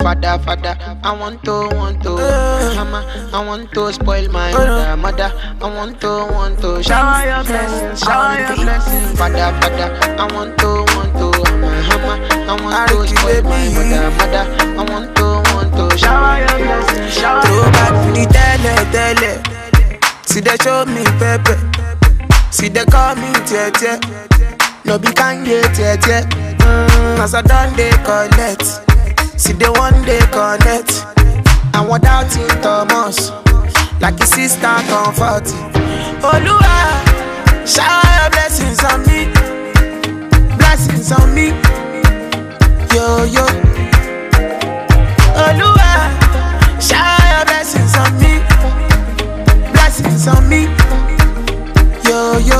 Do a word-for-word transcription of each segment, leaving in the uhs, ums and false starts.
Father, father, I want to, want to, hammer, I want to spoil my mother, mother, I want to, want to, shower your blessings, shower your blessings. Father, father, I want to, want to, hammer, hammer, I want to spoil my mother, mother, I want to, want to, shower your blessings, shower your blessings. Throw back to the tele, tele. See they show me pepe, see they call me tete. No be Kanye tete. Mm, as I done they collect. See the one day connect. I want out in Thomas like his sister comfort. Oluwa, shower your blessings on me, blessings on me. Yo yo. Oluwa, shower your blessings on me, blessings on me. Yo yo.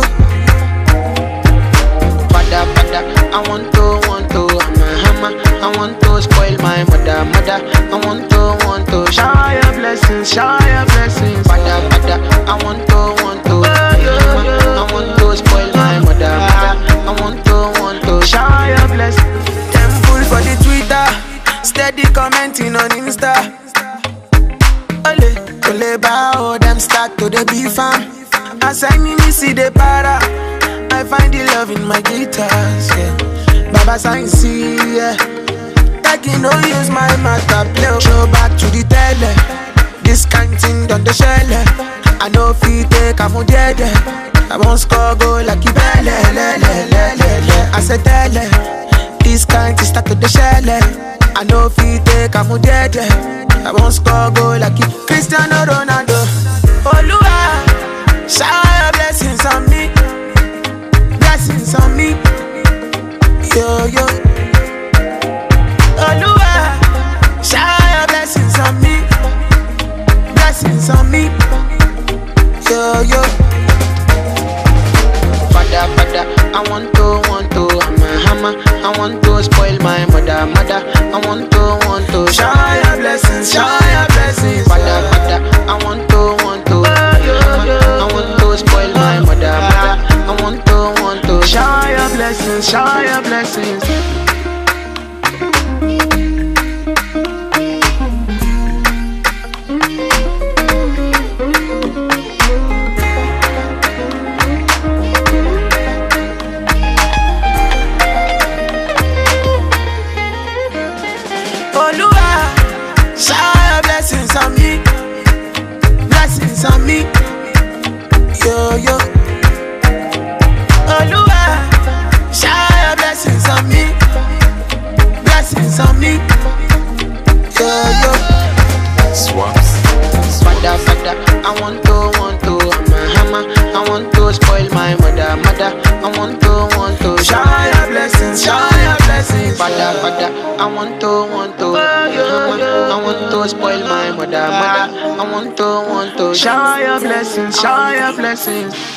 Father, father, I want to, want to, hammer, hammer. I want to spoil my mother, mother. I want to, want to, shower your blessings, shower your blessings. Father, father, I want to, want to, hammer. I want to spoil my mother, mother. I want to, want to, shower your blessings. Temple for the Twitter, steady commenting on Insta. Ole, ole bao, them start to the beef am. As I me see the para, I find the love in my guitars, yeah. Baba sign see, yeah. Like you know use my matter play. Show back to the tele. This kind thing done the shell. I know if you take a dead. I won't score goal like you belle, le, le, le, le, le. I said tele. This kind thing start to the shell. I know if you take a dead. I won't score goal like you Cristiano Ronaldo. Oluwa, shower your blessings on me, blessings on me. Yo yo. Oluwa, shower your blessings on me, blessings on me. Yo yo. Father, father, I want to, want to, hammer, hammer. I want to spoil my mother, mother. I want to, want to, Shower your blessings, shower your blessings. Father, father, I want to, want to, hammer. I want to spoil my mother, mother. I want to, want to, Shower your blessings, shower your blessings. Oluwa, shower your blessings on me, blessings on me. Yo yo. Oluwa, shower your blessings on me, blessings on me. Yo yo. Swaps. father, father. I want to, want to, hammer, hammer. I want to spoil my mother, mother. I want to, want to, Shower your blessings, shower your blessings. father, father. I want to, want to, hammer. I want to spoil my mother, mother. I want to, want to, Shower your blessings, shower your blessings.